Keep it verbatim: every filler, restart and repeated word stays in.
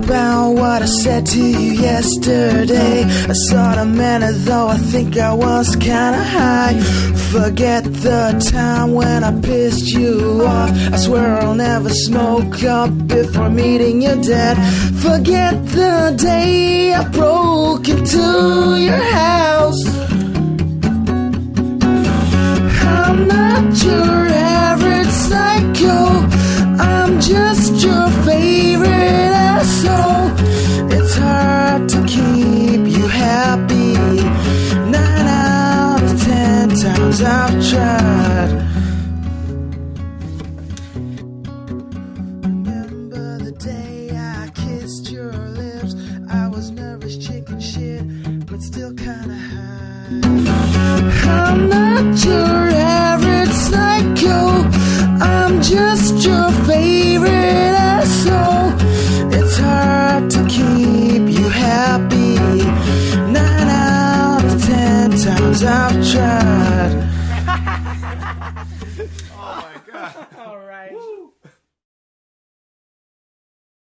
about what I said to you yesterday. I saw the manner though I think I was kinda high. Forget the time when I pissed you off. I swear I'll never smoke up before meeting your dad. Forget the day I broke into your house. I'm not your average psycho, I'm just your favorite asshole. It's hard to keep you happy. Nine out of ten times I've tried. Remember the day I kissed your lips? I was nervous chicken shit, but still kinda high. I'm not your average psycho, I'm just your